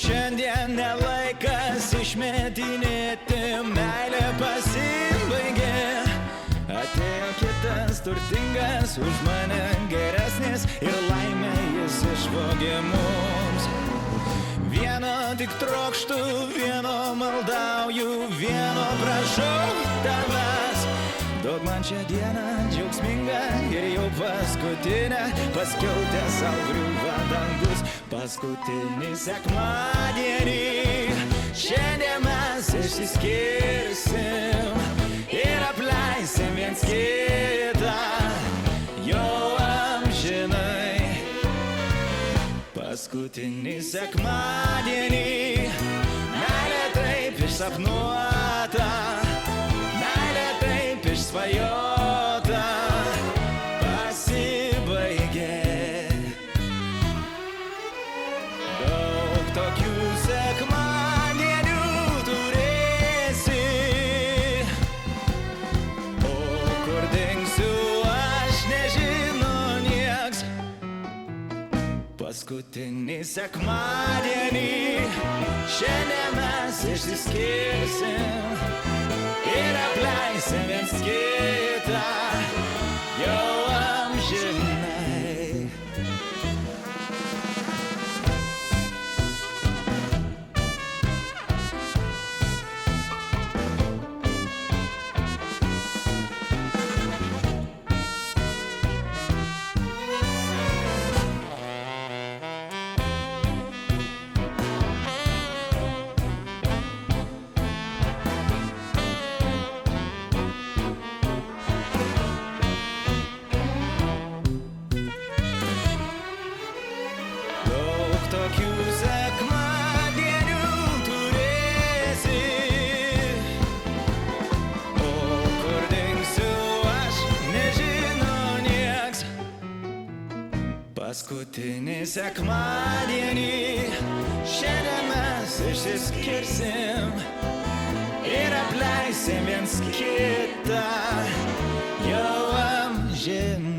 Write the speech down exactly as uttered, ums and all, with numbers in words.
Šiandien nelaikas išmetinėti, meilė pasibaigė. Atėjo kitas turtingas, už mane geresnis ir laimę jis išvogė mums. Vieno tik trokštu, vieno maldauju, vieno prašau tavęs. Duok man šią dieną džiaugsmingą ir jau paskutinę, paskiautę sau griūva dangus. Paskutinį sekmadienį, šiandien mes išsiskirsim ir apleisim viens kitą jau amžinai. Paskutinį sekmadienį, meilė taip išsapnuota, meilė taip išsvajota, pasibaigė. Daug tokių sekmadienių turėsi, o kur dingsiu aš nežino nieks. Paskutinį sekmadienį, šiandien mes išsiskirsim ir apleisim viens kitą jau amžinai. Tokių sekmadienių turėsi, o kur dingsiu aš nežino nieks. Paskutinį sekmadienį, šiandien mes išsiskirsim ir apleisim viens kitą jau amžinai.